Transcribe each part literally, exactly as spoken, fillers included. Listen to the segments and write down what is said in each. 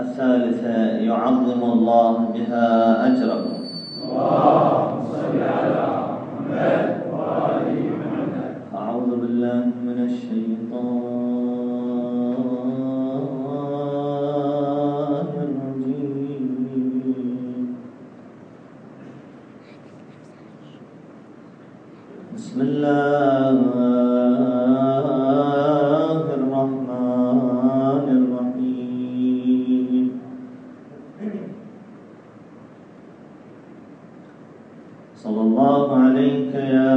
الثالثة يعظم الله بها أجركم. اللهم صل على محمد وآل محمد. أعوذ بالله من الشيطان الرجيم. بسم الله الرحمن الرحيم. صلى الله عليك يا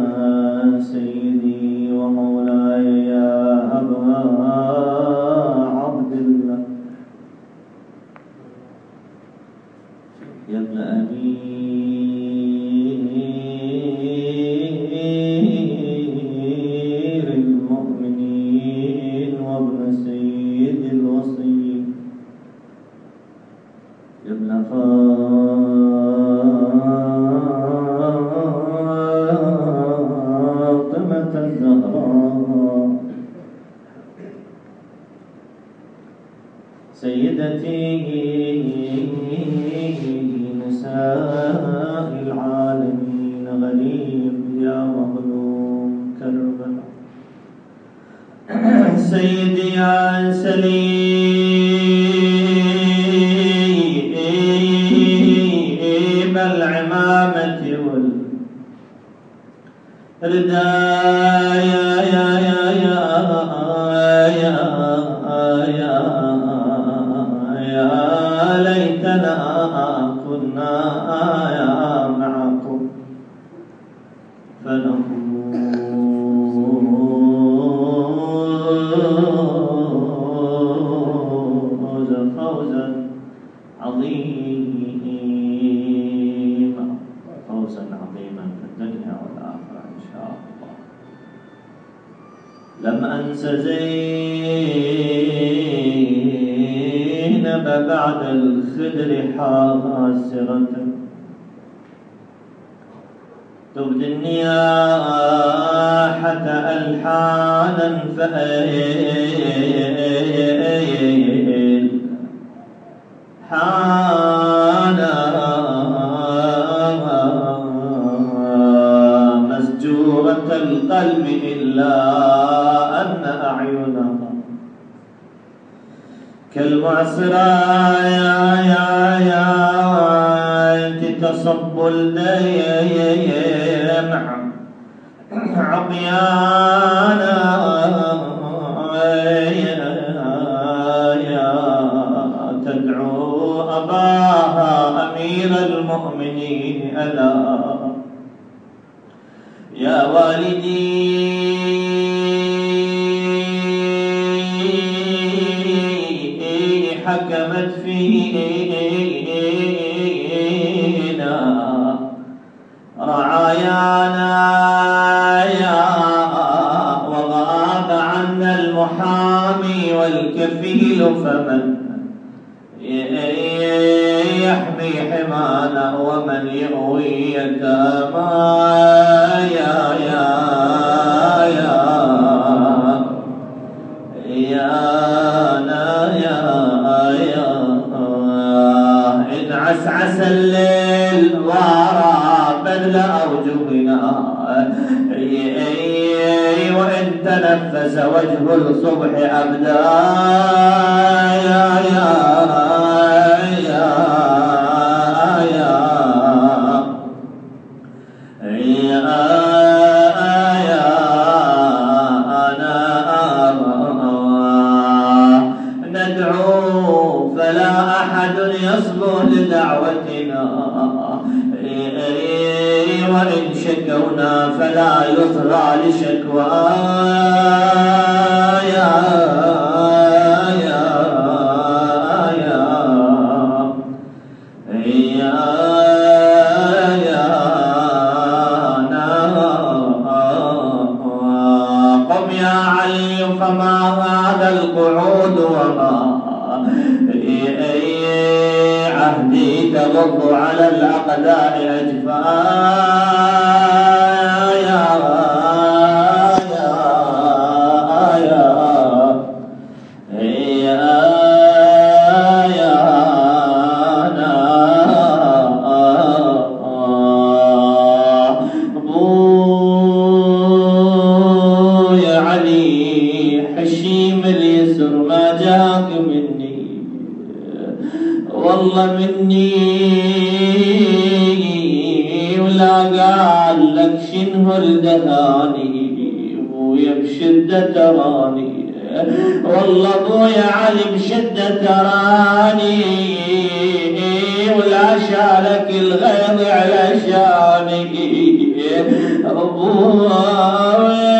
سيدي ومولاي يا أبا عبد الله يا ابن أمير المؤمنين وابن سيد الوصي يا ابن فاطمة الزهراء سيدتي نساء العالمين غريب يا مظلوم كربلاء سيدي يا سليم العمامة والرداء يا يا يا يا يا يا يا ليتنا كنا يا معكم فنفوز فوزا عظيما فوزا عظيما في الدنيا والآخرة إن شاء الله. لم أنس زينب بعد الخدر حاسرة تبدي النياحة ألحانا فأيل حانا مسجورة القلب إلا أن أعينها كالمعصرة يا يا يا تصب الدمع عميانا يا تدعو أباها أمير المؤمنين ألا يا والدي حكمت فينا رعايانا يا وغاب عنا المحامي والكفيل فمن يحمي حمانا ومن يؤوي يتامى يا يا يا يا يا يا إن عسعس الليل وارى بدل أوجهنا وإن تنفس وجه الصبح أبدا يا يا يا يا يا ندعو فلا أحد يصلو لدعوتنا وإن شكونا فلا يصغى لشكوى يا يا يا يا يا قم يا علي فما هذا القعود وما عهدي تغض على الأقدار أجفاء يا يا يا يا والله مني ولا قال لك شنه الدهاني ابويا بشدة تراني والله ابويا علي بشدة تراني ولا شالك الغيظ على شاني ابويا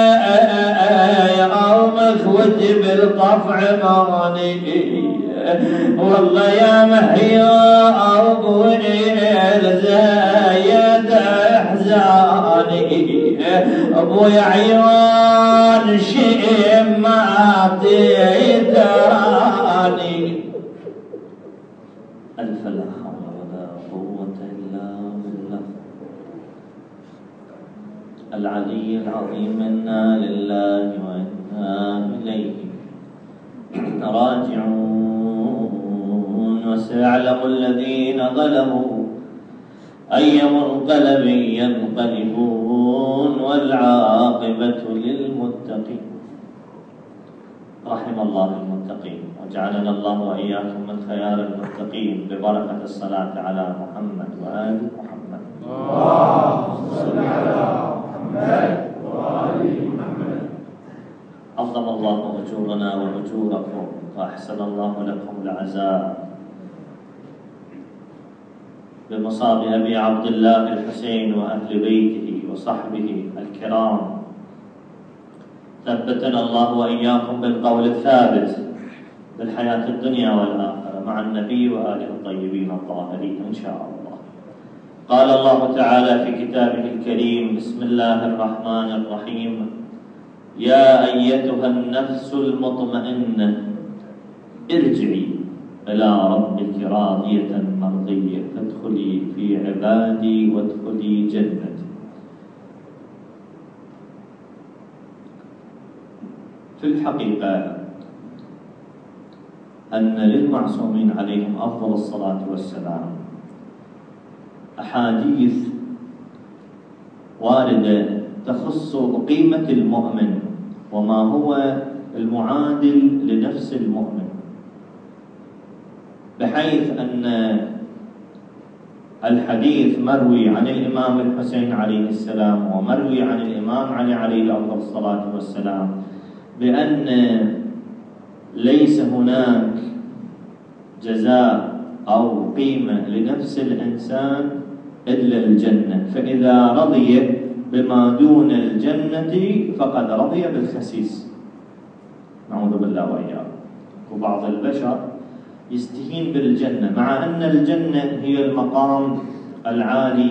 مخوتي بالطفع مرني والله يا محيا ابوي زايد احزاني ابويا عيون شيم ما تراني. الف لا حول ولا قوة الا بالله العلي العظيم. انا لله وانا اليه راجعون. وسيعلم الذين ظلموا أي منقلب ينقلبون والعاقبة للمتقين. رحم الله المتقين وجعلنا الله وإياكم من خيار المتقين ببركة الصلاة على محمد وآل محمد. اللهم صل على محمد وآل محمد. عظم الله أجورنا وأجوركم وأحسن الله لكم العزاء بمصاب أبي عبد الله الحسين وأهل بيته وصحبه الكرام. ثبتنا الله وإياكم بالقول الثابت بالحياة الدنيا والآخرة مع النبي وآله الطيبين الطاهرين إن شاء الله. قال الله تعالى في كتابه الكريم: بسم الله الرحمن الرحيم: يا أيتها النفس المطمئنة ارجعي إلى ربك راضية مرضية فادخلي في عبادي وادخلي جنتي. في الحقيقة أن للمعصومين عليهم أفضل الصلاة والسلام أحاديث واردة تخص قيمة المؤمن وما هو المعادل لنفس المؤمن، بحيث أن الحديث مروي عن الإمام الحسين عليه السلام ومروي عن الإمام علي عليه أفضل الصلاة والسلام بأن ليس هناك جزاء أو قيمة لنفس الإنسان إلا الجنة، فإذا رضي بما دون الجنة فقد رضي بالخسيس. نعوذ بالله وإياكم. وبعض البشر يستهين بالجنة مع أن الجنة هي المقام العالي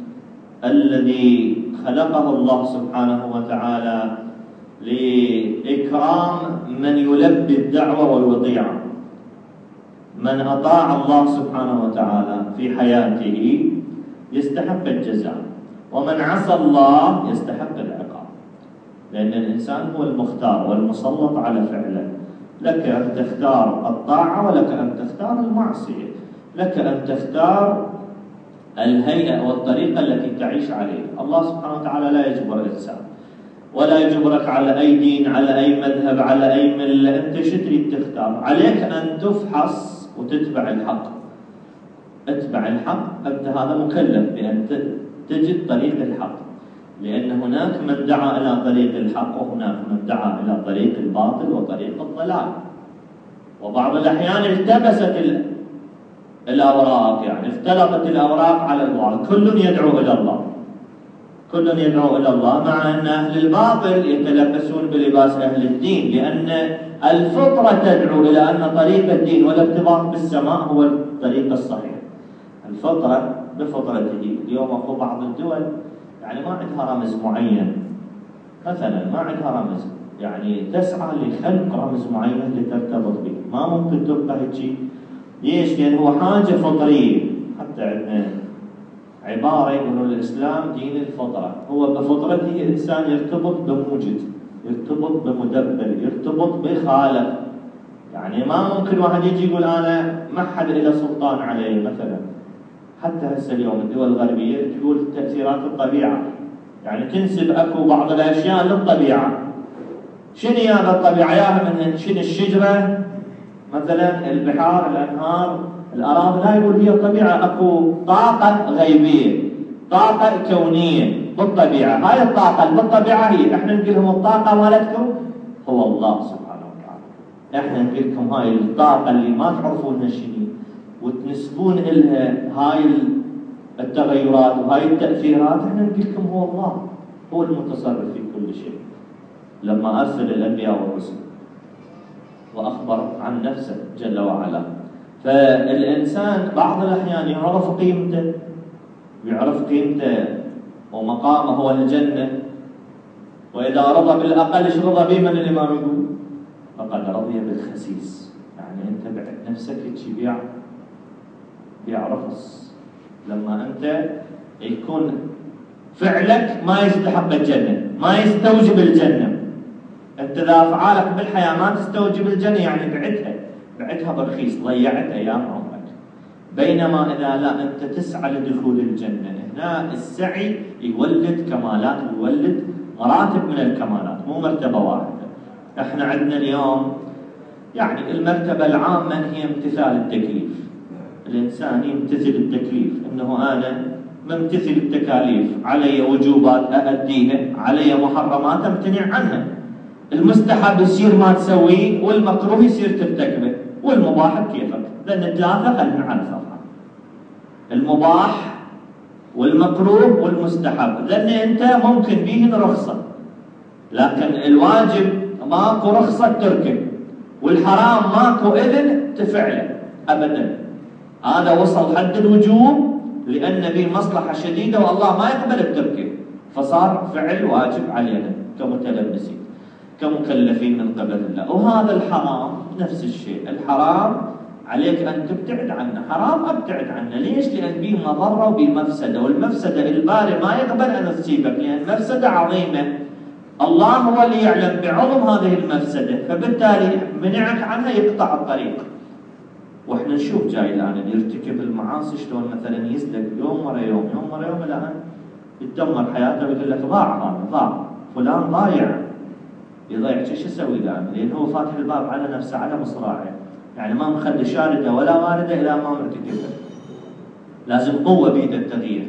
الذي خلقه الله سبحانه وتعالى لإكرام من يلبي الدعوة والوطيعة. من أطاع الله سبحانه وتعالى في حياته يستحق الجزاء، ومن عصى الله يستحق العقاب، لأن الإنسان هو المختار والمسلط على فعله. لك أن تختار الطاعة ولك أن تختار المعصية، لك أن تختار الهيئة والطريقة التي تعيش عليها. الله سبحانه وتعالى لا يجبر الإنسان ولا يجبرك على أي دين، على أي مذهب، على أي ملة. أنت شو تريد تختار؟ عليك أن تفحص وتتبع الحق. اتبع الحق، أنت هذا مكلف بأن تجد طريق الحق، لأن هناك من دعا إلى طريق الحق وهناك من دعا إلى طريق الباطل وطريق الضلال. وبعض الأحيان التبست الأوراق، يعني اختلطت الأوراق على البعض، كل يدعو إلى الله كل يدعو إلى الله، مع أن أهل الباطل يتلبسون بلباس أهل الدين، لأن الفطرة تدعو إلى أن طريق الدين والارتباط بالسماء هو الطريق الصحيح. الفطرة بفطرته. اليوم أكو بعض الدول يعني ما عندها رمز معين، مثلا ما عندها رمز، يعني تسعى لخلق رمز معين لترتبط به، ما ممكن تبقى هيك. ليش؟ لأن هو حاجة فطرية. حتى عندنا عبارة يقولون الإسلام دين الفطرة، هو بفطرته إنسان يرتبط بموجد، يرتبط بمدبر، يرتبط بخالق. يعني ما ممكن واحد يجي يقول أنا ما حد له سلطان علي مثلا. حتى هسه اليوم الدول الغربية تقول تأثيرات الطبيعة، يعني تنسب أكو بعض الأشياء للطبيعة. شنو هذا الطبيعة؟ ياها من شنو؟ الشجرة مثلا البحار، الانهار، الاراضي، لا يقول هي طبيعه، اكو طاقه غيبيه، طاقه كونيه بالطبيعه، هاي الطاقه اللي بالطبيعه هي، احنا نقول لهم الطاقه مالتكم هو الله سبحانه وتعالى. احنا نقول لكم هاي الطاقه اللي ما تعرفونها شنو وتنسبون لها هاي التغيرات وهاي التاثيرات، احنا نقول لكم هو الله، هو المتصرف في كل شيء. لما ارسل الانبياء والرسل واخبر عن نفسه جل وعلا، فالانسان بعض الاحيان يعرف قيمته، يعرف قيمته ومقامه هو الجنه، واذا رضى بالاقل ايش رضى به؟ من الامام يقول فقد رضي بالخسيس، يعني انت بعت نفسك تبيع بيع رخص لما انت يكون فعلك ما يستحق الجنه، ما يستوجب الجنه. انت اذا افعالك بالحياه ما تستوجب الجنه يعني بعتها، بعتها برخيص، ضيعت ايام عمرك. بينما اذا لا انت تسعى لدخول الجنه، هنا السعي يولد كمالات، يولد مراتب من الكمالات، مو مرتبه واحده. احنا عندنا اليوم يعني المرتبه العامه هي امتثال التكليف، الانسان يمتثل التكليف، انه انا ممتثل التكاليف، علي وجوبات ااديها، علي محرمات امتنع عنها، المستحب يصير ما تسويه، والمكروه يصير ترتكبه، والمباح بكيفك، لان ثلاثه خلينا نعرفها، المباح والمكروه والمستحب، لان انت ممكن بيهن رخصه، لكن الواجب ماكو رخصه تركب، والحرام ماكو اذن تفعله ابدا. هذا وصل حد الوجوب لان به مصلحه شديده والله ما يقبل التركه، فصار فعل واجب علينا كمتلبسين كمكلفين من قبل الله. وهذا الحرام نفس الشيء، الحرام عليك ان تبتعد عنه، حرام ابتعد عنه، ليش؟ لان به مضره وبه مفسده، والمفسده الباري ما يقبل ان تصيبك، لان مفسده عظيمه، الله هو اللي يعلم بعظم هذه المفسده، فبالتالي منعك عنها يقطع الطريق. واحنا نشوف جاي الان يرتكب المعاصي شلون مثلا يسلك يوم ورا يوم يوم ورا يوم الى ان يتدمر حياته، ويقول لك ضاع هذا ضاع، فلان ضايع، يضيع ايش يسوي الان؟ لانه هو فاتح الباب على نفسه على مصراعه، يعني ما مخلي شارده ولا وارده الى ما مرتكبه. لازم قوه بيد التغيير،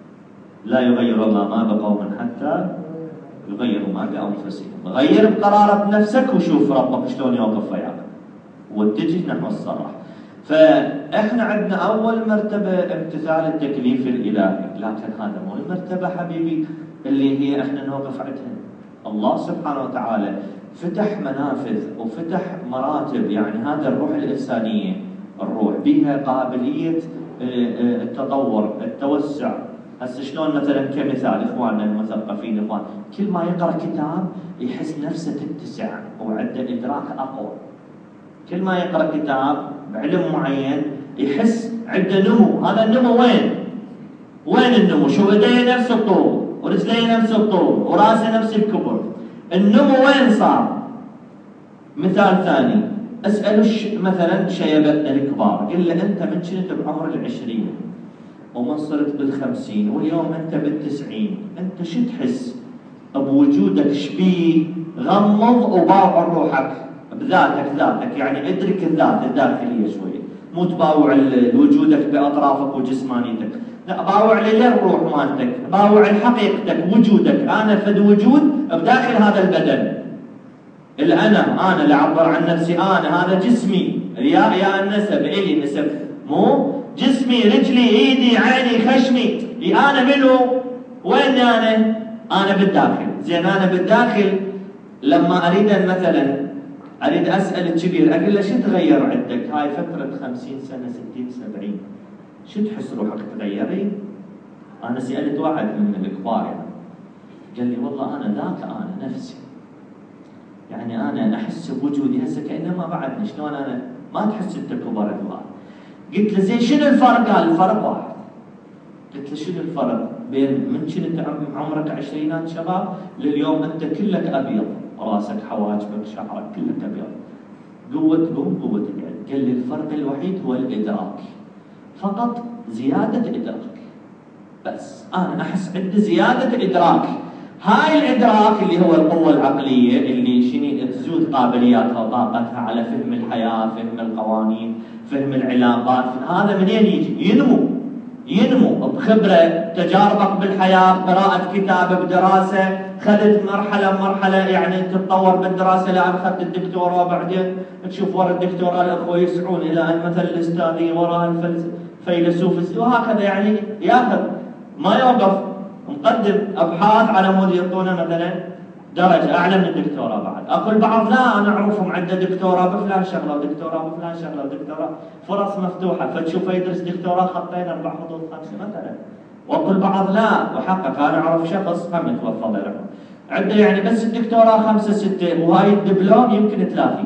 لا يغير الله ما بقوم حتى يغيروا ما بانفسهم. غير بقرارة نفسك وشوف ربك شلون يوقف وياك واتجه نحو الصلاح. فاحنا عندنا اول مرتبه امتثال التكليف الالهي، لكن هذا مو المرتبه حبيبي اللي هي احنا نوقف عندها. الله سبحانه وتعالى فتح منافذ وفتح مراتب، يعني هذا الروح الانسانيه، الروح بها قابليه التطور التوسع. هسه شلون مثلا كمثال اخواننا المثقفين، اخوان كل ما يقرا كتاب يحس نفسه تتسع وعنده ادراك اقوى، كل ما يقرا كتاب بعلم معين يحس عنده نمو. هذا النمو وين؟ وين النمو؟ شو ايديه نفس الطول ورجليه نفس الطول وراسه نفس الكبر، النمو وين صار؟ مثال ثاني، اساله مثلا شيبتنا الكبار، قل له انت من كنت بعمر العشرين ومن صرت بالخمسين واليوم انت بالتسعين، انت شو تحس بوجودك؟ شبيه؟ غمض وباوع روحك بذاتك، ذاتك يعني ادرك الذات الداخليه شويه، مو تباوع وجودك باطرافك وجسمانيتك، لا باوع لي الروح مالتك، باوع حقيقتك وجودك. انا فد وجود بداخل هذا البدن، الانا، انا اللي اعبر عن نفسي، انا هذا جسمي، يا يا النسب الي نسب، مو جسمي رجلي ايدي عيني خشمي، انا منو؟ وين انا؟ انا بالداخل. زين انا بالداخل لما اريد مثلا اريد اسال الكبير اقول له شو تغير عندك؟ هاي فتره خمسين سنه ستين سبعين، شو تحس روحك تغيري؟ انا سالت واحد من الكبار يعني قال لي والله انا ذاك انا نفسي، يعني انا احس بوجودي هسه كانما بعدني، شلون انا ما تحس انت كبر الوعي؟ قلت له زين شنو الفرق؟ قال الفرق واحد. قلت له شنو الفرق بين من كنت عمرك عشرينات شباب لليوم انت كلك ابيض، راسك حواجبك شعرك كلك ابيض، قوه تقوم قوه تقعد. قال لي الفرق الوحيد هو الادراك، فقط زياده ادراك، بس انا احس عندي زياده ادراك. هاي الادراك اللي هو القوه العقليه اللي شنو تزود قابلياتها وطاقتها على فهم الحياة، فهم القوانين، فهم العلاقات. هذا منين يجي؟ ينمو ينمو بخبرة، تجاربك بالحياة، قراءة كتاب، بدراسة، خذت مرحلة مرحلة يعني تتطور بالدراسة لأن أخذت الدكتوراه، بعدين تشوف ورا الدكتوراه الأخوة يسعون إلى أن مثلا الأستاذية وراء الفيلسوف، وهكذا يعني ياخذ ما يوقف، مقدم أبحاث على مود يعطونا مثلا درجة أعلى من الدكتوراه. بعد أقول بعض لا أنا أعرفهم عنده دكتوراه بفلان شغلة ودكتوراه بفلان شغلة ودكتوراه، فرص مفتوحة، فتشوفه يدرس دكتوراه خطين أربع خطوط خمسة مثلا. وأقول بعض لا وحقق، أنا أعرف شخص هم توفى الله يرحمه عنده يعني بس الدكتوراه خمسة ستة وهاي الدبلوم يمكن ثلاثين،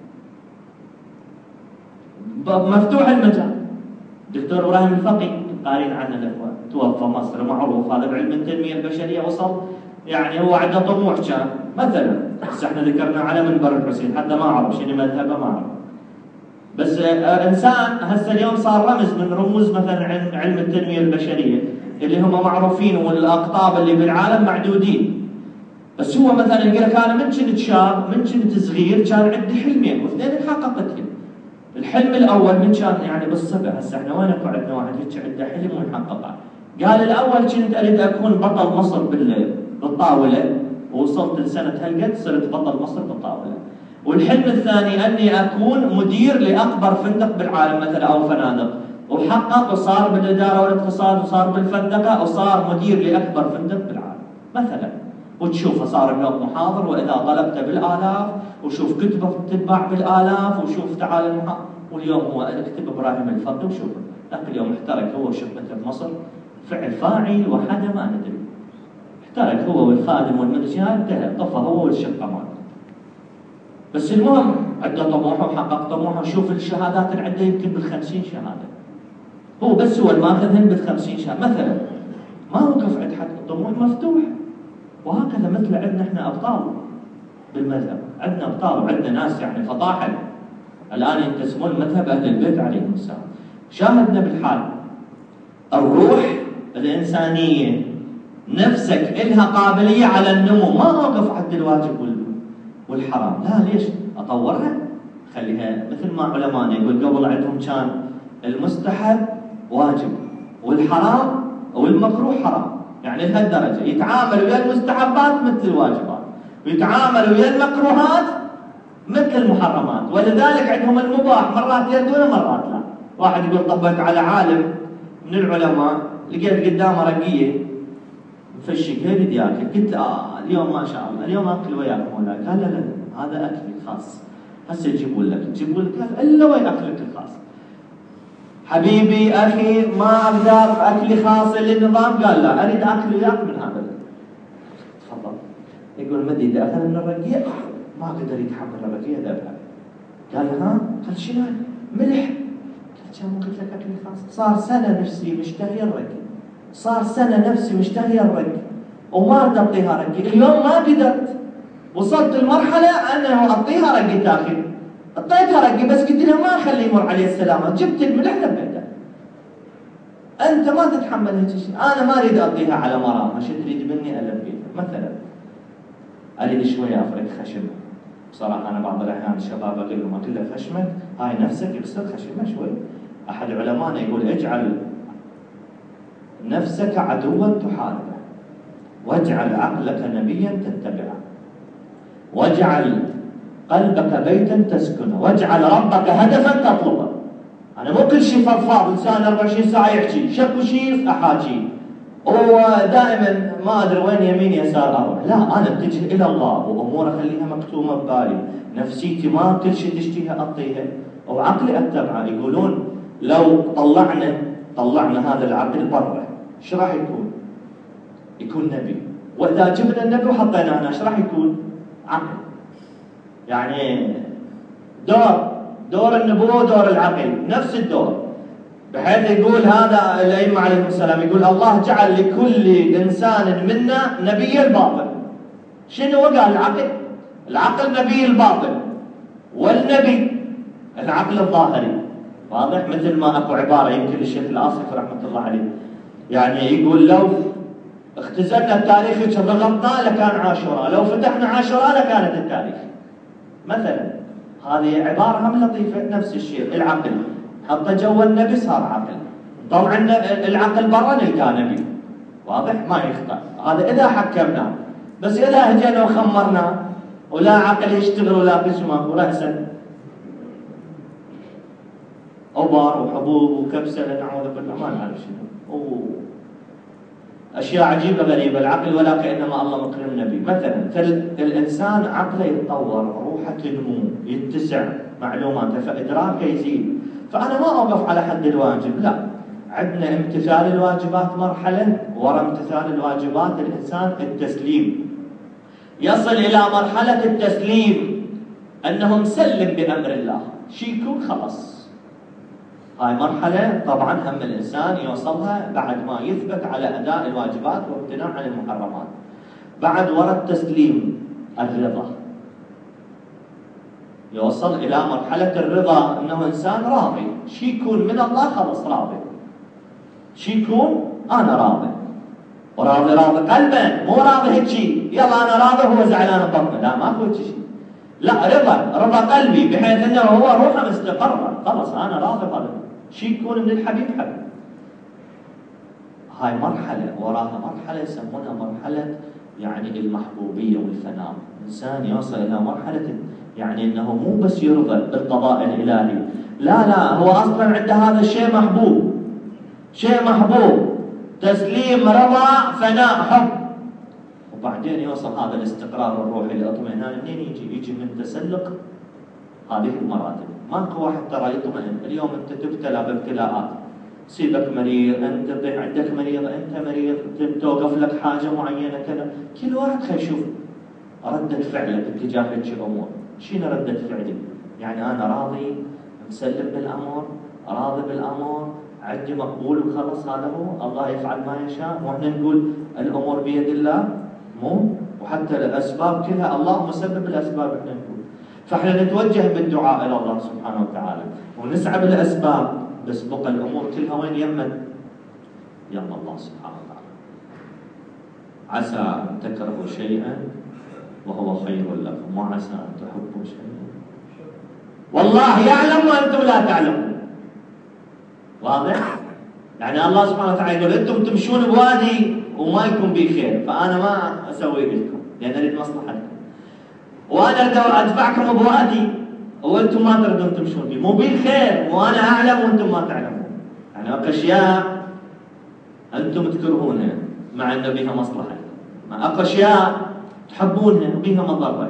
مفتوح المجال. دكتور إبراهيم الفقي قارين عنه الأخوة توفى مصر معروف، هذا بعلم التنمية البشرية وصل يعني هو عنده طموح كان مثلا، بس احنا ذكرنا على منبر الحسين حتى ما اعرف شنو مذهبه ما اعرف، بس انسان هسه اليوم صار رمز من رموز مثلا علم التنميه البشريه اللي هم معروفين والاقطاب اللي بالعالم معدودين. بس هو مثلا يقول لك انا من كنت شاب من كنت صغير كان عندي حلمين واثنين تحققت لي. الحلم الاول من كان يعني بالصبع، هسه احنا وين اكو عندنا واحد هيك عنده حلم ويحققه. قال الاول كنت اريد اكون بطل مصر بال بالطاولة ووصلت لسنة هالقد صرت بطل مصر بالطاولة. والحلم الثاني أني أكون مدير لأكبر فندق بالعالم مثلا أو فنادق، وحقق وصار بالإدارة والاقتصاد وصار بالفندقة وصار مدير لأكبر فندق بالعالم مثلا. وتشوفه صار اليوم محاضر وإذا طلبته بالآلاف، وشوف كتبه تتباع بالآلاف، وشوف تعال المحاضر. واليوم هو اكتب إبراهيم الفقي وشوف ذاك اليوم احترق هو وشقته بمصر فعل فاعل وحدا ما ندري. ترك هو والخادم والمدرسة انتهى، طفى هو والشقة مالته. بس المهم عنده طموحه وحقق طموحه، شوف الشهادات اللي عنده يمكن بالخمسين شهادة. هو بس هو الماخذهن بالخمسين شهادة مثلا، ما وقف عند حد، الطموح مفتوح. وهكذا مثل عندنا احنا أبطال بالمذهب، عندنا أبطال وعندنا ناس يعني فطاحل الآن ينتسبون مذهب أهل البيت عليهم السلام. شاهدنا بالحال الروح الإنسانية نفسك إلها قابلية على النمو، ما أوقف عند الواجب والحرام، لا ليش؟ أطورها، خليها مثل ما علماءنا يقول قبل عندهم كان المستحب واجب والحرام والمكروه حرام، يعني لهالدرجة يتعامل ويا المستحبات مثل الواجبات ويتعامل ويا المكروهات مثل المحرمات. ولذلك عندهم المباح مرات يردون مرات لا. واحد يقول طبيت على عالم من العلماء لقيت قدامه رقية فشك هي بدي اكل، قلت اه اليوم ما شاء الله اليوم اكل وياك مولاك. قال لا لا هذا اكلي الخاص، هسه يجيبوا لك يجيبوا لك الا وين اكلك الخاص. حبيبي اخي ما اقدر اكلي خاص للنظام، قال لا اريد اكل وياك من هذا. تفضل. يقول مدي اذا اخذ من الرقيق ما قدر يتحمل الرقيق ذبحها. قال ها؟ قال شنو؟ ملح. قلت يا مو قلت لك اكلي خاص؟ صار سنه نفسي مشتهي الرقيق، صار سنة نفسي مشتهية الرق وما أريد أعطيها رقي، اليوم ما قدرت، وصلت المرحلة أنه أعطيها رقي تاخذ، أعطيتها رقي بس قلت لها ما أخليه يمر عليه السلامة، جبت الملح لبيته. أنت ما تتحمل هيك شيء، أنا ما أريد أعطيها على مرامها، شو تريد مني ألبيها؟ مثلا أريد شوية أفرك خشمة، بصراحة أنا بعض الأحيان الشباب أقول لهم أقول له خشمك هاي نفسك يكسر خشمة شوي. أحد علمائنا يقول اجعل نفسك عدوا تحاربه، واجعل عقلك نبيا تتبعه، واجعل قلبك بيتا تسكنه، واجعل ربك هدفا تطلبه. انا مو كل شيء فضفاض انسان أربعة وعشرين ساعه يحكي، شكو شيء احاكي ودائما ما ادري وين يمين يسار اروح، لا انا اتجه الى الله وامور اخليها مكتومه ببالي، نفسيتي ما كل شيء تشتيها اعطيها وعقلي اتبعه. يقولون لو طلعنا طلعنا هذا العقل برا ايش راح يكون؟ يكون نبي. واذا جبنا النبي وحطيناه هنا ايش راح يكون؟ عقل. يعني دور دور النبوه ودور العقل نفس الدور، بحيث يقول هذا الائمه عليهم السلام يقول الله جعل لكل انسان منا نبي الباطن. شنو قال؟ العقل. العقل نبي الباطن والنبي العقل الظاهري. واضح؟ مثل ما اكو عباره يمكن للشيخ الاصفي رحمه الله عليه يعني يقول لو اختزلنا التاريخ ضغطنا لكان عاشوراء، لو فتحنا عاشوراء لكانت التاريخ. مثلا هذه عبارة هم لطيفة. نفس الشيء العقل، حتى جو النبي صار عقل. طبعا العقل برا نلقاه نبي، واضح ما يخطأ. هذا إذا حكمناه، بس إذا هجينا وخمرناه ولا عقل يشتغل ولا قسمه ورأسا أبار وحبوب وكبسة نعوذ بالله ما نعرف شنو، أشياء عجيبة غريبة العقل، ولا كأنما الله مكرم نبي. مثلا فالإنسان عقله يتطور، روحه تنمو، يتسع معلوماته، فإدراكه يزيد. فأنا ما أوقف على حد الواجب، لا، عندنا امتثال الواجبات مرحلة، وراء امتثال الواجبات الإنسان التسليم، يصل إلى مرحلة التسليم أنه مسلم بأمر الله، شي يكون خلص. هاي مرحلة طبعا هم الإنسان يوصلها بعد ما يثبت على أداء الواجبات وامتناع عن المحرمات. بعد وراء التسليم الرضا، يوصل إلى مرحلة الرضا، أنه إنسان راضي، شي يكون من الله خلص راضي، شي يكون أنا راضي، وراضي راضي قلبا، مو راضي هيك شيء يلا أنا راضي هو زعلان بطنه، لا ماكو هيك شيء، لا، رضا رضا قلبي بحيث أنه هو روحه مستقرة، خلص أنا راضي قلبي، شي يكون من الحبيب حبيب. هاي مرحلة، وراها مرحلة يسمونها مرحلة يعني المحبوبية والفناء. إنسان يوصل إلى مرحلة يعني أنه مو بس يرضى بالقضاء الإلهي، لا لا، هو أصلا عنده هذا الشيء محبوب، شيء محبوب، تسليم، رضا، فناء، حب. وبعدين يوصل هذا الاستقرار الروحي، الاطمئنان، منين يجي؟ يجي من تسلق هذه المراتب. ماكو واحد ترى يطمئن. اليوم انت تبتلى بابتلاءات، سيبك مريض، انت عندك مريض، انت مريض، توقف لك حاجه معينه كذا، كل واحد خلي يشوف رده فعله باتجاه هيك امور. شنو رده فعلي؟ يعني انا راضي، مسلم بالامر، راضي بالامر، عندي مقبول وخلص، هذا هو الله يفعل ما يشاء. واحنا نقول الامور بيد الله، مو وحتى الاسباب كلها الله مسبب الاسباب، احنا نقول. فاحنا نتوجه بالدعاء الى الله سبحانه وتعالى ونسعى بالاسباب، بس بقى الامور كلها وين؟ يمن يم الله سبحانه وتعالى. عسى ان تكرهوا شيئا وهو خير لكم، وعسى ان تحبوا شيئا والله يعلم وانتم لا تعلمون. واضح؟ يعني الله سبحانه وتعالى يقول انتم تمشون بوادي وما يكون بي خير، فانا ما اسوي لكم لان اريد مصلحتكم، وانا اريد ادفعكم بوادي وانتم ما تريدون تمشون بي، مو بي خير وانا اعلم وانتم ما تعلمون. يعني اكو اشياء انتم تكرهونها مع انه بها مصلحه، مع اكو اشياء تحبونها وبها مضره.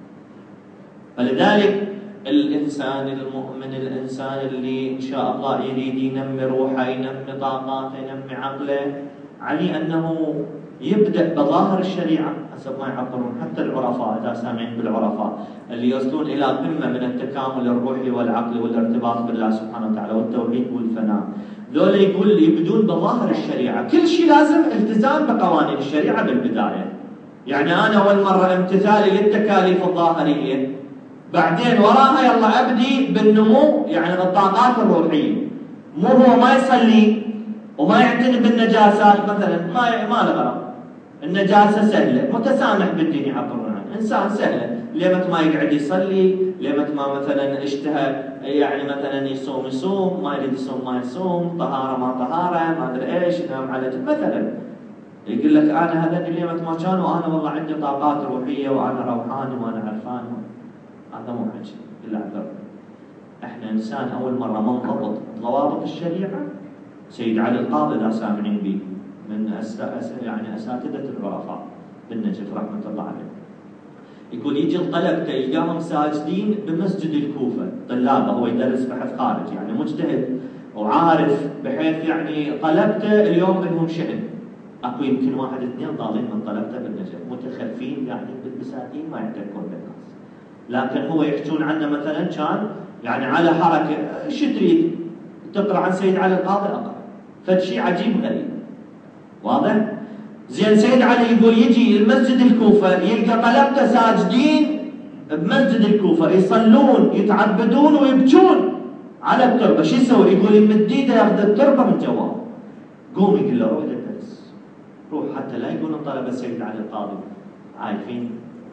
فلذلك الإنسان المؤمن، الإنسان اللي إن شاء الله يريد ينمي روحه، ينمي طاقاته، ينمي عقله، عليه أنه يبدأ بظاهر الشريعة حسب ما يعبرون. حتى العرفاء، إذا سامعين بالعرفاء اللي يصلون إلى قمة من التكامل الروحي والعقل والارتباط بالله سبحانه وتعالى والتوحيد والفناء، ذولا يقول يبدون بظاهر الشريعة. كل شيء لازم التزام بقوانين الشريعة بالبداية. يعني أنا أول مرة امتثالي للتكاليف الظاهرية، بعدين وراها يلا ابدي بالنمو، يعني الطاقات الروحيه. مو هو ما يصلي وما يعتني بالنجاسات مثلا، ما ما له غرض، النجاسه سهله، متسامح بالدين يعبرون عنه، انسان سهله، ليمت ما يقعد يصلي، ليمت ما مثلا اشتهى يعني مثلا يصوم يصوم، ما يريد يصوم ما يصوم، طهاره ما طهاره، ما ادري ايش، ينام على مثلا. يقول لك انا هذا ليمت ما كان وانا والله عندي طاقات روحيه وانا روحاني وانا عرفان، هذا مو حكي الا عذر. احنا انسان اول مره منضبط ضوابط الشريعه. سيد علي القاضي اذا سامعين به من أس... أس... يعني اساتذه العرفاء بالنجف رحمه الله عليه، يقول يجي الطلبه يلقاهم ساجدين بمسجد الكوفه، طلابه، هو يدرس بحث خارج يعني مجتهد وعارف، بحيث يعني طلبته اليوم منهم شأن. اكو يمكن واحد اثنين ضالين من طلبته بالنجف متخلفين يعني بالبساتين ما يحتكون بالناس، لكن هو يحكون عنه مثلا كان يعني على حركه، شو تريد؟ تقرا عن سيد علي القاضي اقرا، فشيء عجيب غريب. واضح؟ زين سيد علي يقول يجي المسجد الكوفه يلقى طلبته ساجدين بمسجد الكوفه يصلون يتعبدون ويبكون على التربه، شو يسوي؟ يقول يمد ايده ياخذ التربه من جواه. قوم يقول له روح للدرس، روح حتى لا يقولون طلبه سيد علي القاضي عايفين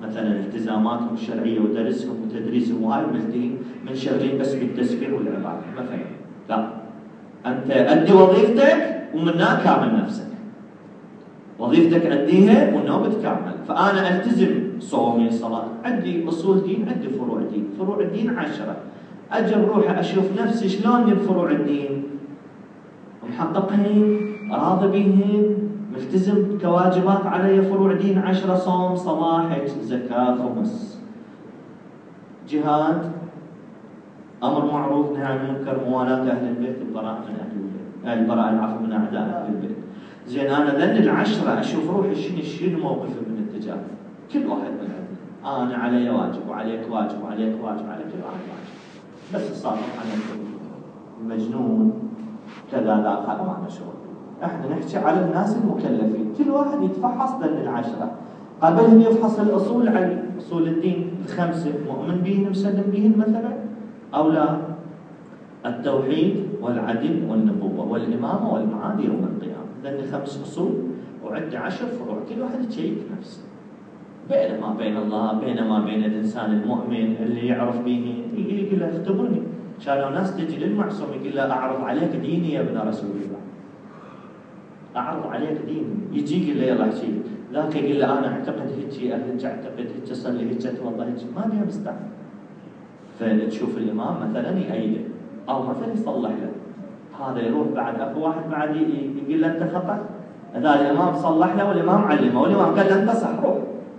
مثلا التزاماتهم الشرعية ودرسهم وتدريسهم وهاي بالدين منشغلين بس بالتسبيح والعبادة مثلا. لا، أنت أدي وظيفتك ومنها كامل نفسك. وظيفتك أديها والنوبة كامل. فأنا ألتزم صومي صلاة، عندي أصول دين، عندي فروع دين، فروع الدين عشرة، أجي أروح أشوف نفسي شلون من فروع الدين محققين راضي بهن ملتزم كواجبات علي فروع دين عشرة، صوم صلاة حج زكاة خمس، جهاد أمر معروف نهي عن المنكر، موالاة أهل البيت، البراءة من أهل البيت، البراءة العفو من أعداء أهل البيت. زين أنا ذن العشرة أشوف روحي شنو شنو موقفي من الاتجاه كل واحد من عندنا. أنا علي واجب وعليك واجب وعليك واجب وعليك كل واحد واجب، بس الصادق عليك مجنون كذا لا خلوا معنا شغل. احنا نحكي على الناس المكلفين، كل واحد يتفحص ذن العشرة، قبلهم يفحص الأصول على أصول الدين الخمسة، مؤمن بهن مسلم بهن مثلا أو لا؟ التوحيد والعدل والنبوة والإمامة والمعاد يوم القيامة، ذن خمس أصول وعندي عشر فروع، كل واحد يشيك نفسه بين ما بين الله بين ما بين الإنسان المؤمن اللي يعرف به. يجي يقول له اختبرني، كانوا ناس تجي للمعصوم يقول له أعرض عليك ديني يا ابن رسول الله، أعرض عليك ديني، يجي يقول له يلا احكي، ذاك يقول له أنا أعتقد هيك، أهلك أعتقد هيك، أصلي هيك، أتوضأ هيك، ما بيها مستعمل. فتشوف الإمام مثلا يأيده أو مثلا يصلح له، هذا يروح بعد أكو واحد بعد يقول له أنت خطأ، إذا الإمام صلح له والإمام علمه والإمام قال له أنت صح روح.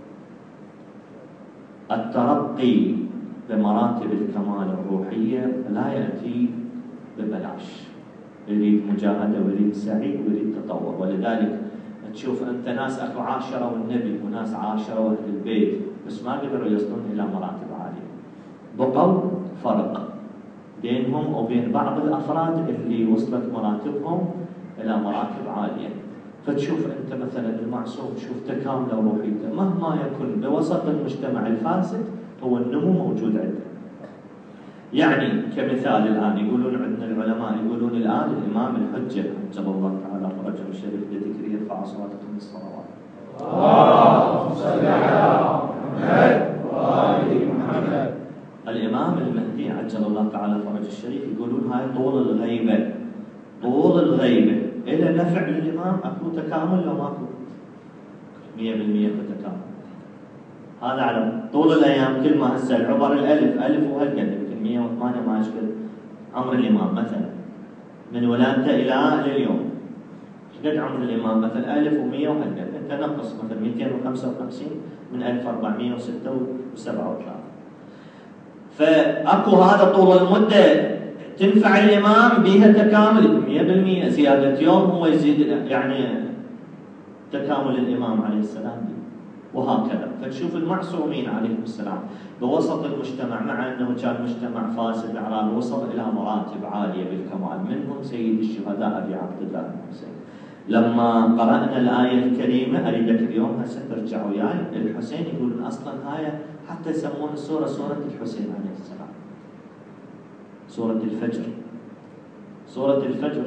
الترقي بمراتب الكمال الروحية لا يأتي ببلاش، يريد مجاهدة ويريد سعي ويريد تطور. ولذلك تشوف أنت ناس أكو عاشروا النبي وناس عاشروا أهل البيت بس ما قدروا يصلون إلى مراتب عالية، بقوا فرق بينهم وبين بعض الأفراد اللي وصلت مراتبهم إلى مراتب عالية. فتشوف أنت مثلا المعصوم شوف تكامله وروحيته مهما يكن بوسط المجتمع الفاسد هو النمو موجود عنده. يعني كمثال الآن يقولون عندنا العلماء يقولون الآن الإمام الحجة عجل الله تعالى فرجه الشريف بذكره يرفع أصواتكم بالصلوات. اللهم صل على محمد وآل محمد. الإمام المهدي عجل الله تعالى فرجه الشريف يقولون هاي طول الغيبة، طول الغيبة إلى نفع للإمام أكو تكامل لو ماكو؟ مية بالمية تكامل. هذا على طول الأيام كل ما هسه العبر الألف ألف وهالقد يمكن مية وثمانية ما يشكل عمر الإمام مثلا من ولادته إلى اليوم. قد عمر الإمام مثلا ألف ومية وهالقد، أنت نقص مثلا مئتين وخمسة وخمسين من ألف وأربعمية وستة وسبعة وثلاثين. فأكو هذا طول المدة تنفع الإمام بها تكامل مية بالمية، زيادة يوم هو يزيد يعني تكامل الإمام عليه السلام دي. وهكذا فتشوف المعصومين عليهم السلام بوسط المجتمع مع أنه كان مجتمع فاسد أعراض وصل إلى مراتب عالية بالكمال، منهم سيد الشهداء أبي عبد الله الحسين. لما قرأنا الآية الكريمة أريدك اليوم هسه ترجع وياي الحسين يقولون أصلا هاي حتى يسمون السورة سورة الحسين عليه السلام، سورة الفجر، سورة الفجر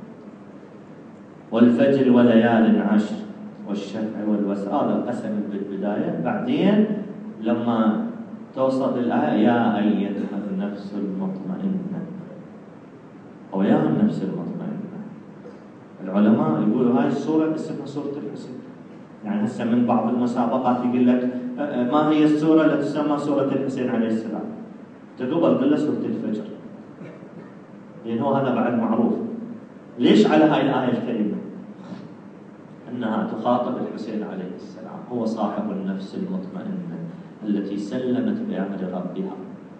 والفجر وليال عشر والشفع والوتر، هذا القسم بالبداية. بعدين لما توصل الآية يا أيتها النفس المطمئنة أو يا النفس المطمئنة، العلماء يقولوا هاي السورة اسمها سورة الحسين. يعني هسه من بعض المسابقات يقول لك ما هي السورة التي تسمى سورة الحسين عليه السلام؟ تقبل قل سورة الفجر، لأن هو هذا بعد معروف. ليش على هاي الآية الكريمة؟ أنها تخاطب الحسين عليه السلام، هو صاحب النفس المطمئنة التي سلمت بأمر ربها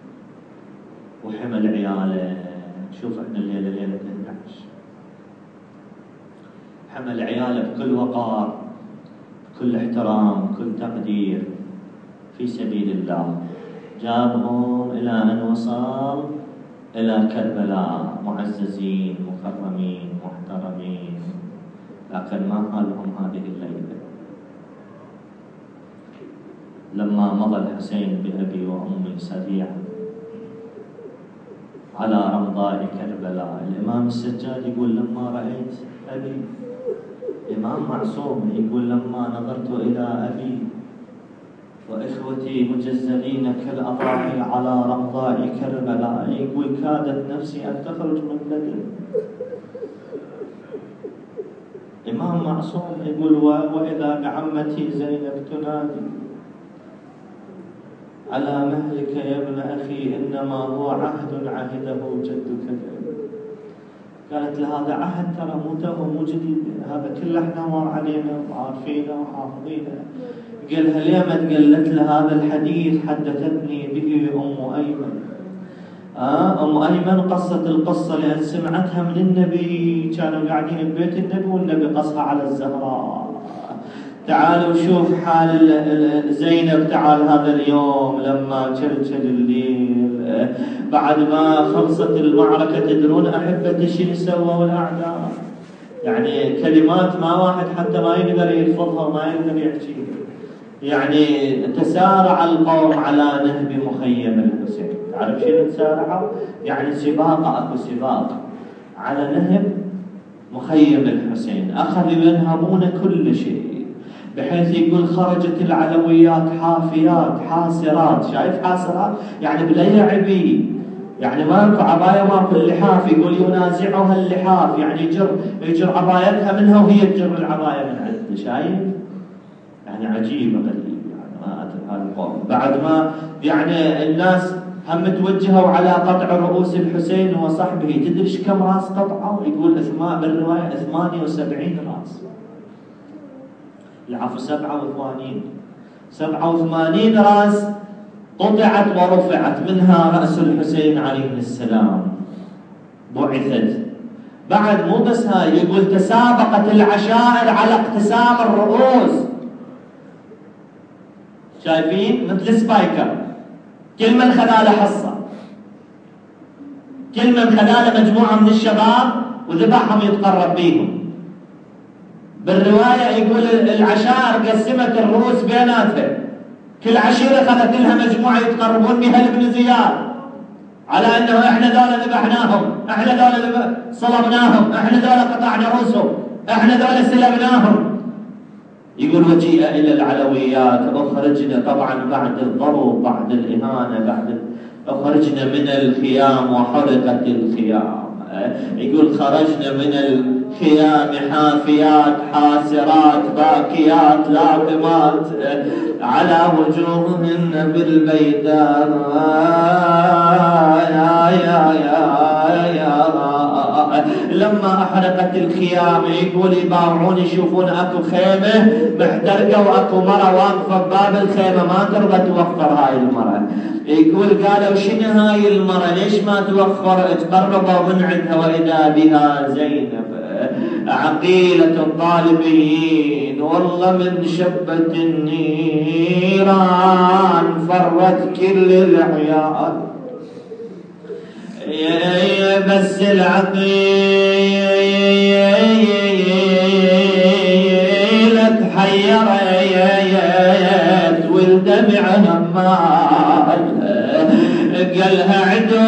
وحمل عياله. شوف احنا الليلة ليلة اثني عشر حمل عياله بكل وقار بكل احترام بكل تقدير في سبيل الله، جابهم إلى أن وصل إلى كربلاء معززين مكرمين محترمين، لكن ما حالهم هذه الليلة. لما مضى الحسين بأبي وأمي سريعا على رمضاء كربلاء، الإمام السجاد يقول لما رأيت أبي، إمام معصوم يقول لما نظرت إلى أبي وإخوتي مجزرين كالأضاحي على رمضاء كربلاء. يقول كادت نفسي أن تخرج من بدن. إمام معصوم يقول وإذا بعمتي زينب تنادي على مهلك يا ابن أخي إنما هو عهد عهده جدك. قالت له هذا عهد ترى مو تو مو جديد، هذا كله احنا مر علينا وعارفينه وحافظينه. قالها ليه ما تقلت له هذا الحديث حدثتني به أم أيمن. آه أم أيمن قصت القصة لأن سمعتها من النبي، كانوا قاعدين ببيت النبي والنبي قصها على الزهراء. تعالوا شوف حال زينب، تعال هذا اليوم لما كلكل الليل بعد ما خلصت المعركة، تدرون أحبتي شنو سووا الأعداء؟ يعني كلمات ما واحد حتى ما يقدر يلفظها وما يقدر يحكيها. يعني تسارع القوم على نهب مخيم الحسين. تعرف شنو تسارعوا؟ يعني سباق، اكو سباق على نهب مخيم الحسين. اخذوا ينهبون كل شيء، بحيث يقول خرجت العلويات حافيات حاسرات. شايف حاسرات؟ يعني بليعبي، يعني ماكو عبايه ماكو اللحاف. يقول ينازعها اللحاف، يعني يجر يجر عبايتها منها وهي تجر العبايه من عنده. شايف؟ يعني عجيب غريب. يعني ما ادري هذا القوم بعد ما يعني الناس هم توجهوا على قطع رؤوس الحسين وصحبه. تدري ايش كم راس قطعوا؟ يقول اسماء بالروايه ثمانية وسبعين راس. العفو سبعة وثمانين سبعة وثمانين راس قطعت ورفعت، منها رأس الحسين عليه السلام بعثت. بعد مو بس هاي، يقول تسابقت العشائر على اقتسام الرؤوس. شايفين؟ مثل سبايكر، كل من خذاله حصة، كل من خذاله مجموعة من الشباب وذبحهم يتقرب بيهم. بالرواية يقول العشائر قسمت الرؤوس بيناتها، كل عشيرة خذت لها مجموعة يتقربون بها لابن زياد، على انه احنا ذولا ذبحناهم، احنا ذولا صلبناهم، احنا ذولا قطعنا رؤوسهم، احنا ذولا سلبناهم. يقول وجيء الى العلويات اخرجنا، طبعا بعد الضرب بعد الاهانه بعد اخرجنا من الخيام وحرقت الخيام. يقول خرجنا من الخيام حافيات حاسرات باكيات لاطمات على وجوههن بالبيداء. يا يا يا يا لما احرقت الخيام يقول يباوعون يشوفون اكو خيمه محترقه واكو مره واقفه بباب الخيمه ما ترضى توفر هاي المره. يقول قالوا شنو هاي المره ليش ما توفر؟ تقربوا من عندها واذا بها زينب عقيله الطالبين. والله من شبه النيران فرت كل العيال، بس العقيلة تحيرت والدمع همال. قالها عدو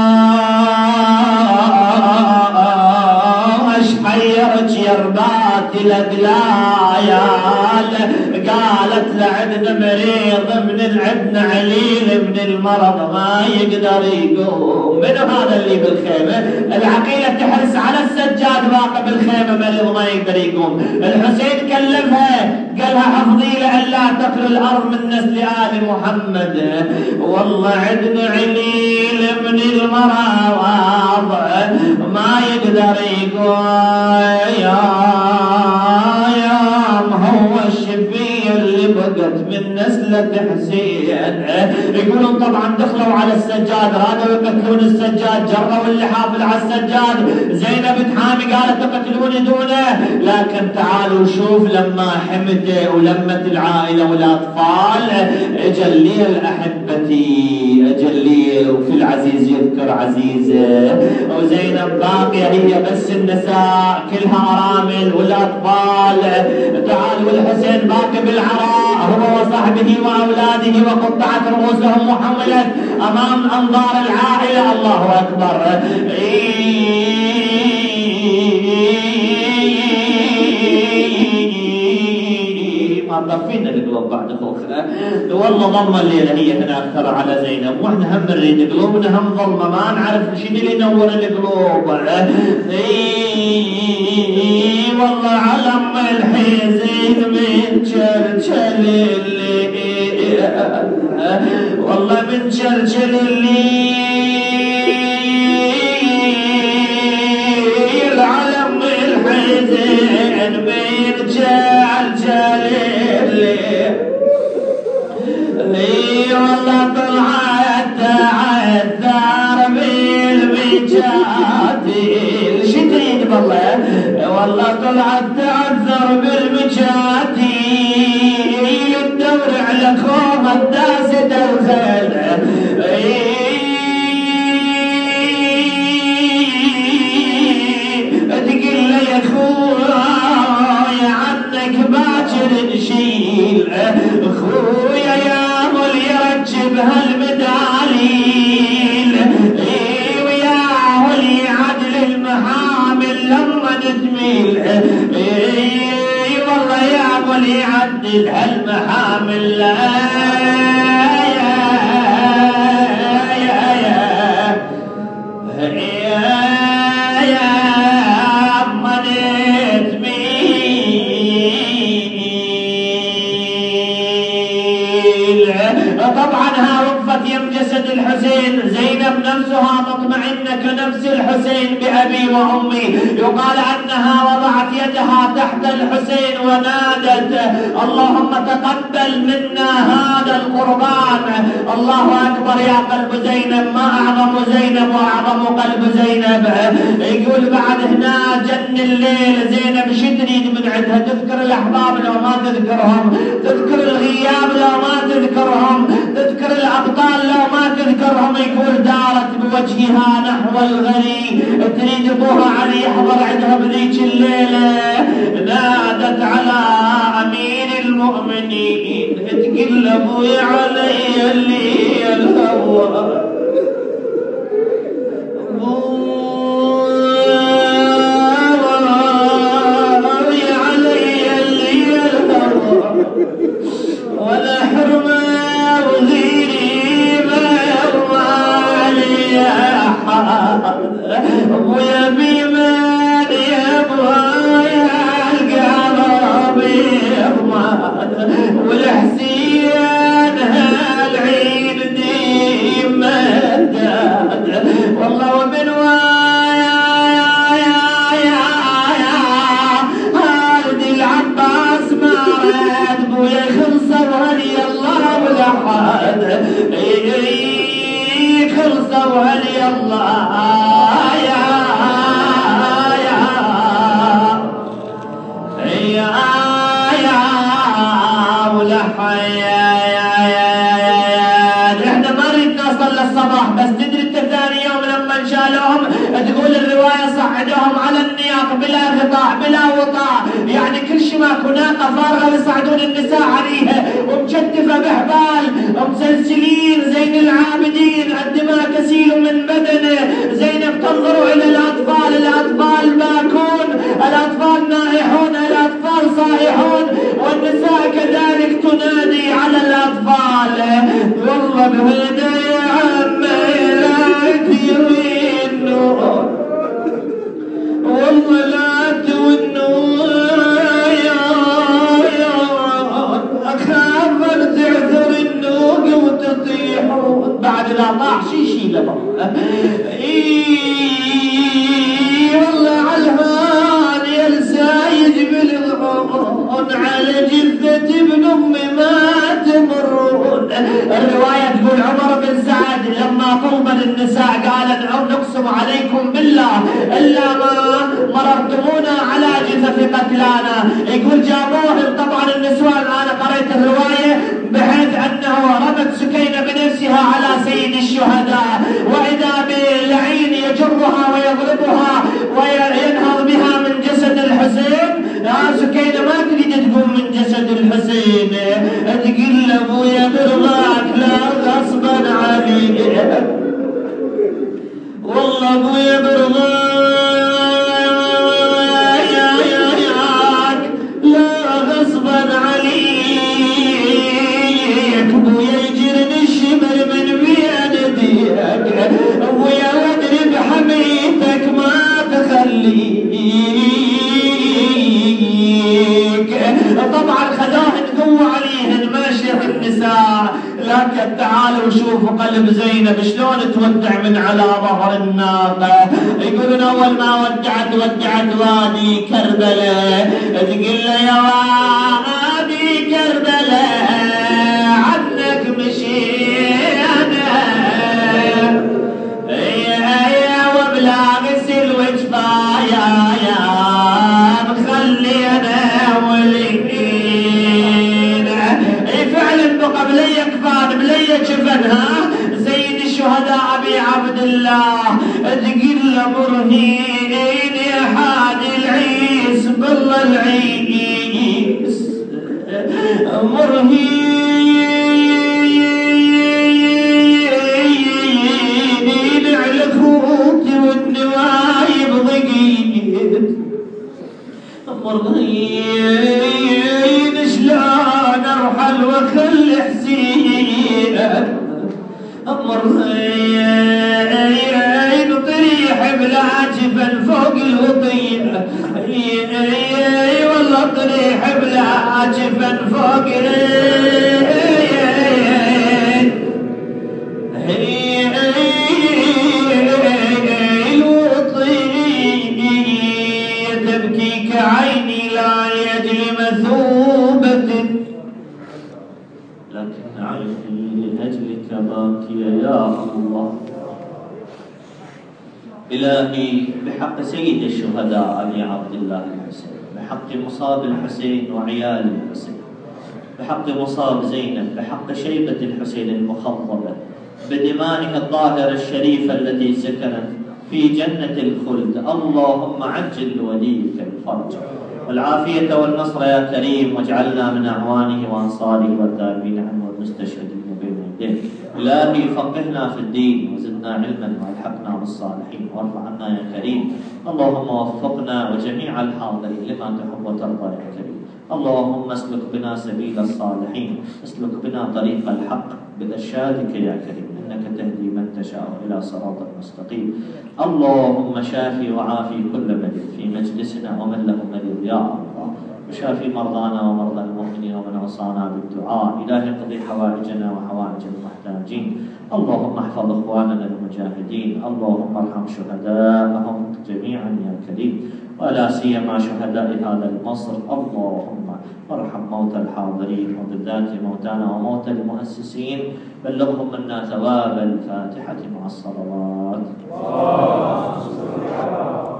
اش حيرك يا ربات الادلايال. قالت لعدنا مريض من العدنا عليل من المرض ما يقدر يقوم. من هذا اللي بالخيمه؟ العقيله تحرس على السجاد باقي بالخيمه مريض ما يقدر يقوم. الحسين كلمها قالها حفظي له الا تقر الارض من نسل ال محمد. والله عدنا عليل من المرض ما يقدر يقوم. يا يا هو الشفيه اللي بقت من نسلة حسين. يقولون طبعا دخلوا على السجاد رادوا يقتلون السجاد، جروا اللحاف على السجاد. زينب تحامي قالت تقتلوني دونه، لكن تعالوا شوف لما حمته ولمت العائله والاطفال اجى الليل احبتي، اجى الليل وكل عزيز يذكر عزيزه، وزينب باقيه هي بس النساء كلها ارامل والاطفال. تعالوا والحسين باقي بالعراء هو وصحبه واولاده وقطعت رؤوسهم وحملت امام انظار العائله. الله اكبر. ما طفينا القلوب بعد اخوك. والله ظلمه الليله هي هنا اكثر على زينب، واحنا هم نريد قلوبنا هم ظلمه، ما نعرف شنو اللي ينور القلوب. اي والله على ام الحزين من شلشل الليل، والله من شلشل الليل على ام الحزين من شلشل الليل. اي والله طلعت تعذر بالمجاديل. شو تريد والله؟ والله طلعت تعذر بالمجاديل، تدور على خوها الداسة الخيل. تقول له يا خويا عنك باكر نشيل، خويا يا مول يرجب هالمداليل، ويا مول يعدل المحامل لما تميل. والله يا مول يعدل هالمحامل. طبعا ها وقفت يم جسد الحسين، زينب نفسها مطمئنة كنفس الحسين بأبي وأمي. يقال أنها وضعت يدها تحت الحسين ونادت اللهم تقبل منا هذا القربان. الله أكبر يا قلب زينب، ما أعظم زينب وأعظم قلب زينب. يقول بعد هنا جن الليل زينب شو تريد من عندها؟ تذكر الأحباب لو ما تذكرهم، تذكر الغياب لو ما تذكرهم، تذكر الأبطال لو ما تذكرهم. يقول دارت بوجهها نحو الغني، تريد ابوها علي يحضر عندها بذيك الليلة. نادت على أمير المؤمنين تقول ابوي علي اللي الهوى، ابوي علي اللي الهوى، ولا حرمة ابويا بيمان يا ابويا القلب يغمض، والحسين هالعين ديم مداد. والله ومن ويا يا يا يا هادي العباس ما رد ابويا خلصوا هدي الله ولا حد خلصوا هدي الله يا يا يا يا ولا حيا يا يا احنا ما نريد نوصل للصباح، بس تدري انت ثاني يوم لما انشالوهم تقول الروايه صعدوهم على النياق بلا غطاء بلا وطاء، يعني كل شيء ماكو ناقه فارغه يصعدون النساء عليها ومجتفه بحبال ومسلسلين. زين العابدين الدماء تسيل من بدنه، زينب تنظر الى الاطفال، الاطفال باكون، الاطفال نائحون، الاطفال صائحون، والنساء كذلك تنادي على الاطفال. والله بهدى يا عمي لا تهينوا، والله لا تونوا يا يا اخاف تعثر النوق وتطيحون. بعد لا طاح شي شي لبا اي والله على الهان يلسايج بالغون، على جثة ابن امي ما تمرون. الرواية تقول عمر بن سعد لما طلب النساء قال نقسم عليكم بالله الا ما مررتمونا على جثث قتلانا. يقول جابوهم طبعا النسوان، انا قريت الرواية بحيث انه رمت سكينة بنفسها على سيد الشهداء، واذا باللعين يجرها ويضربها وينهض بها من جسد الحسين. يا سكينة ما تريد تقوم من جسد الحسين، تقول له ابويا برضاك لا غصبا عليك، والله ابويا برضاك لا غصبا عليك. يخليك. طبعا خذوهن قوة عليهن ماشية النساء، لكن تعالوا شوفوا قلب زينب شلون تودع من على ظهر الناقة. يقولون أول ما ودعت ودعت وادي كربلاء، تقول له يا وادي كربلاء عنك مشينا وبلا غسل وجفايا يا مخلينا ولينا. فعلا بقبلية كفان بلية جفنها سيد الشهداء أبي عبد الله. تقول له مرهين يا حادي العيس بالله العيس مرهين على خوتي والنوايب ضقيت. مرهين شلون ارحل واخلي حسين. مرهين طريح بلا جفن فوق الوطية، والله طريح بلا جفن فوق الوطية. تبكيك عيني لا لأجل مثوبة، لكن عيني لأجلك باكية يا الله. إلهي بحق سيد الشهداء أبي عبد الله الحسين، بحق مصاب الحسين وعيال الحسين، بحق مصاب زينب، بحق شيبة الحسين المخضبة بدمائها الطاهرة الشريفة التي سكنت في جنة الخلد، اللهم عجل لوليك الفرج والعافية والنصر يا كريم، واجعلنا من أعوانه وأنصاره والذابين عنه والمستشهدين بين يديه. إلهي فقهنا في الدين وزدنا علما والحقنا بالصالحين وارض عنا يا كريم. اللهم وفقنا وجميع الحاضرين لما تحب وترضى يا كريم. اللهم اسلك بنا سبيل الصالحين، اسلك بنا طريق الحق بإرشادك يا كريم، إنك تهدي من تشاء إلى صراط مستقيم. اللهم شافي وعافي كل مريض في مجلسنا ومن له مريض يا الله، وشافي مرضانا ومرضى المؤمنين ومن أوصانا بالدعاء. إلهي اقضي حوائجنا وحوائج المحتاجين. اللهم احفظ إخواننا المجاهدين، اللهم ارحم شهداءهم جميعا يا كريم، ولا سيما شهداء هذا المصر. اللهم ارحم موتى الحاضرين وبالذات موتانا وموتى المؤسسين، بلغهم منا ثواب الفاتحة مع الصلوات.